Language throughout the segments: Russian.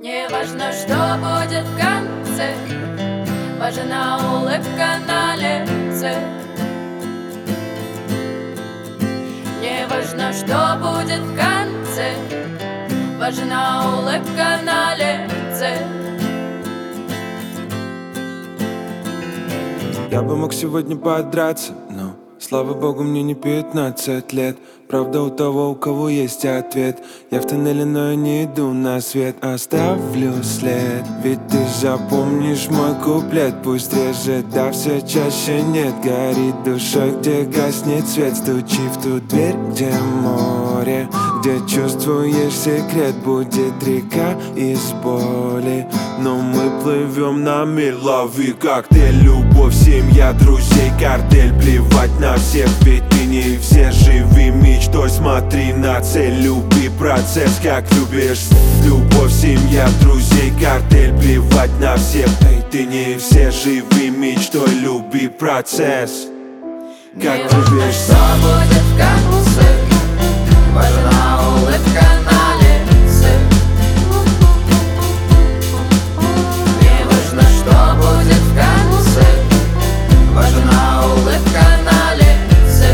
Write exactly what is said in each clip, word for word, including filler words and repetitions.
Не важно, что будет в конце, важна улыбка на лице. Не важно, что будет в конце, важна улыбка на лице. Я бы мог сегодня подраться, но, слава богу, мне не пятнадцать лет. Правда, у того, у кого есть ответ. Я в тоннеле, но я не иду на свет. Оставлю след, ведь ты запомнишь мой куплет. Пусть реже, да все чаще нет. Горит душой, где гаснет свет. Стучи в ту дверь, где море, где чувствуешь секрет. Будет река из боли, но мы плывем на мир. Лови коктейль, любовь, семья, друзей, картель. Плевать на всех, ведь ты не все. Живи мечтой, смотри на цель, люби процесс, как любишь. Любовь, семья, друзей, картель. Плевать на всех, эй, ты не все. Живи мечтой, люби процесс, как любишь. Что будет в конце, важна улыбка на лице. Не важно, что будет в конце, важна улыбка на лице.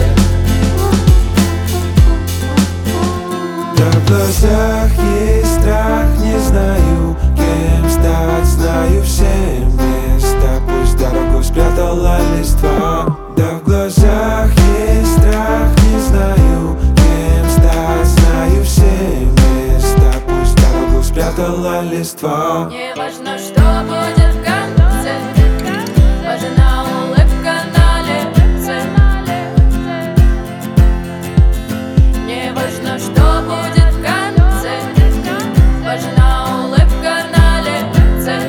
Да в глазах есть страх, не знаю, кем стать. Знаю все места, пусть дорогу спрятала листва. Да в глазах есть страх, не знаю, кем стать. Знаю все места, пусть дорогу спрятала листва. Не важно, что будет в конце, важна улыбка на лице. Не важно, что будет в конце, важна улыбка на лице.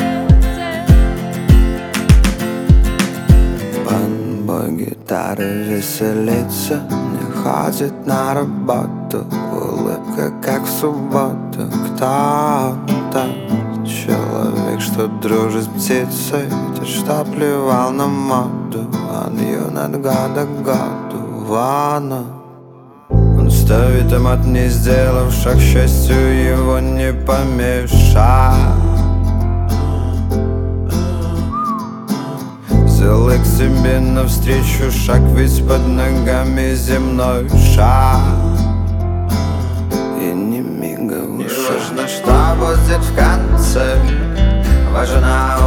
Бой гитары веселится, не ходит на работу. Улыбка, как в субботу. Кто-то, человек, что дружит с птицей, ветер, что плевал на моду. Он юн от года к году. Ванна, он ставит имат, не сделав шаг, к счастью его не помешать. Сделай к себе навстречу шаг, ведь под ногами земной шар. И не мигай в ушах. Не важно, что будет в конце, важна